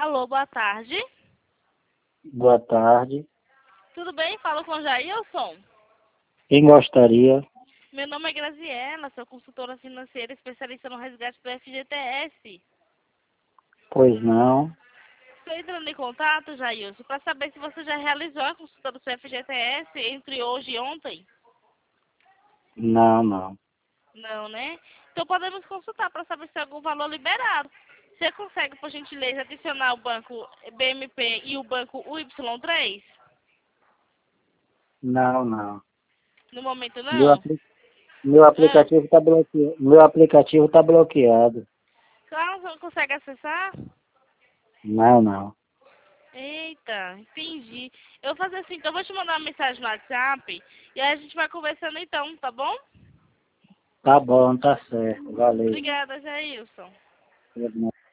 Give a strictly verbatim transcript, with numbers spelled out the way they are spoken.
Alô, boa tarde. Boa tarde. Tudo bem? Falo com o Jailson. Quem gostaria? Meu nome é Graziela, sou consultora financeira especialista no resgate do F G T S. Pois não. Estou entrando em contato, Jailson, para saber se você já realizou a consulta do seu F G T S entre hoje e ontem. Não, não. Não, né? Então podemos consultar para saber se tem algum valor liberado. Você consegue, por gentileza, adicionar o banco B M P e o banco U Y três? Não, não. No momento Meu, não? apli meu Ah, aplicativo está bloqueado. Meu aplicativo está bloqueado. claro, você não consegue acessar? Não, não. Eita, entendi. Eu vou fazer assim, então eu vou te mandar uma mensagem no WhatsApp e aí a gente vai conversando então, tá bom? Tá bom, tá certo. Valeu. Obrigada, Jailson.